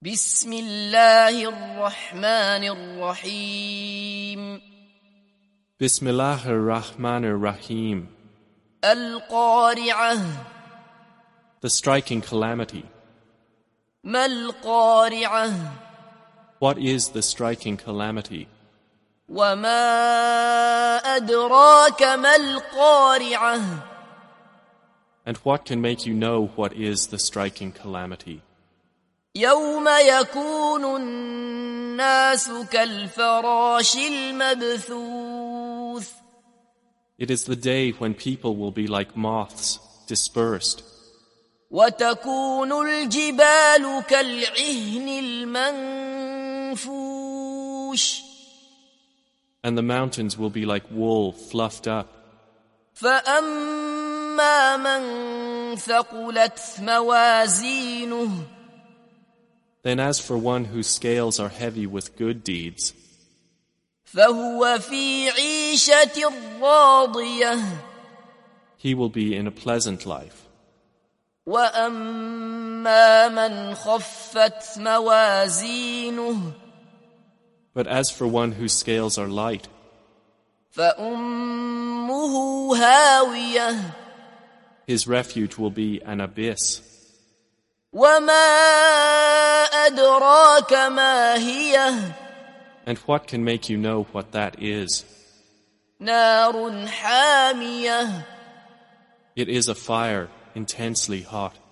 بسم الله الرحمن الرحيم Bismillah ar-Rahman ar-Rahim. القارعة The striking calamity. ما القارعة What is the striking calamity? وما أدراك ما القارعة And what can make you know what is the striking calamity? يوم يكون الناس كالفراش المبثوث It is the day when people will be like moths, dispersed, وتكون الجبال كالعهن المنفوش and the mountains will be like wool fluffed up. فأما من ثقلت موازينه Then as for one whose scales are heavy with good deeds, فهو في عيشة راضية he will be in a pleasant life. وأما من خفت موازينه But as for one whose scales are light, فأمه هاوية his refuge will be an abyss. وما أدراك ما هي And what can make you know what that is? نار حامية It is a fire intensely hot.